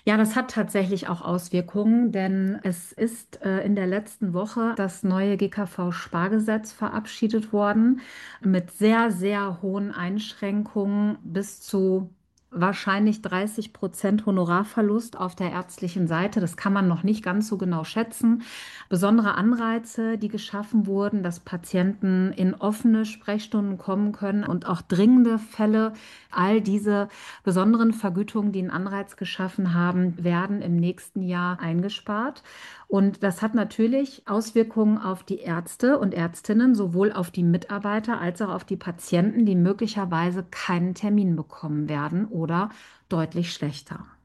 Ja, das hat tatsächlich auch Auswirkungen, denn es ist in der letzten Woche das neue GKV-Spargesetz verabschiedet worden mit sehr, sehr hohen Einschränkungen bis zu wahrscheinlich 30% Honorarverlust auf der ärztlichen Seite. Das kann man noch nicht ganz so genau schätzen. Besondere Anreize, die geschaffen wurden, dass Patienten in offene Sprechstunden kommen können und auch dringende Fälle, all diese besonderen Vergütungen, die einen Anreiz geschaffen haben, werden im nächsten Jahr eingespart. Und das hat natürlich Auswirkungen auf die Ärzte und Ärztinnen, sowohl auf die Mitarbeiter als auch auf die Patienten, die möglicherweise keinen Termin bekommen werden oder deutlich schlechter.